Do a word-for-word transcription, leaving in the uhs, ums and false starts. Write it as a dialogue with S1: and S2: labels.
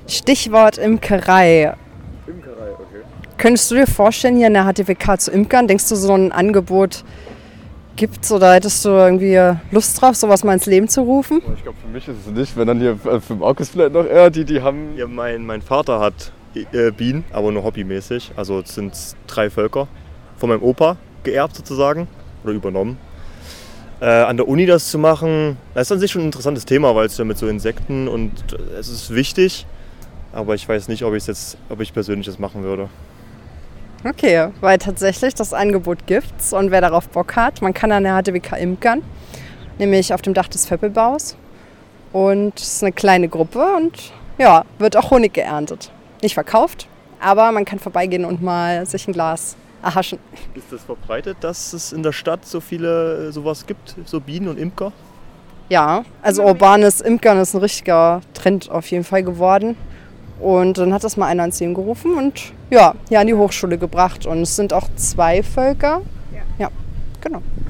S1: Stichwort Imkerei.
S2: Imkerei, okay.
S1: Könntest du dir vorstellen, hier in der H T W K zu imkern? Denkst du, so ein Angebot gibt's oder hättest du irgendwie Lust drauf, sowas mal ins Leben zu rufen?
S2: Ich glaube, für mich ist es nicht. Wenn dann hier für Markus vielleicht noch eher, die, die haben...
S3: Ja, mein, mein Vater hat äh, Bienen, aber nur hobbymäßig. Also es sind drei Völker von meinem Opa geerbt sozusagen oder übernommen. Äh, an der Uni das zu machen, das ist an sich schon ein interessantes Thema, weil es ja mit so Insekten und es ist wichtig. Aber ich weiß nicht, ob, ich's jetzt, ob ich persönlich das machen würde.
S1: Okay, weil tatsächlich das Angebot gibt's und wer darauf Bock hat, man kann an der H T W K imkern, nämlich auf dem Dach des Föppelbaus. Und es ist eine kleine Gruppe und ja, wird auch Honig geerntet. Nicht verkauft, aber man kann vorbeigehen und mal sich ein Glas erhaschen.
S3: Ist das verbreitet, dass es in der Stadt so viele sowas gibt, so Bienen und Imker?
S1: Ja, also urbanes Imkern ist ein richtiger Trend auf jeden Fall geworden. Und dann hat das mal einer ins Leben gerufen und ja, hier an die Hochschule gebracht. Und es sind auch zwei Völker. Ja, ja, genau.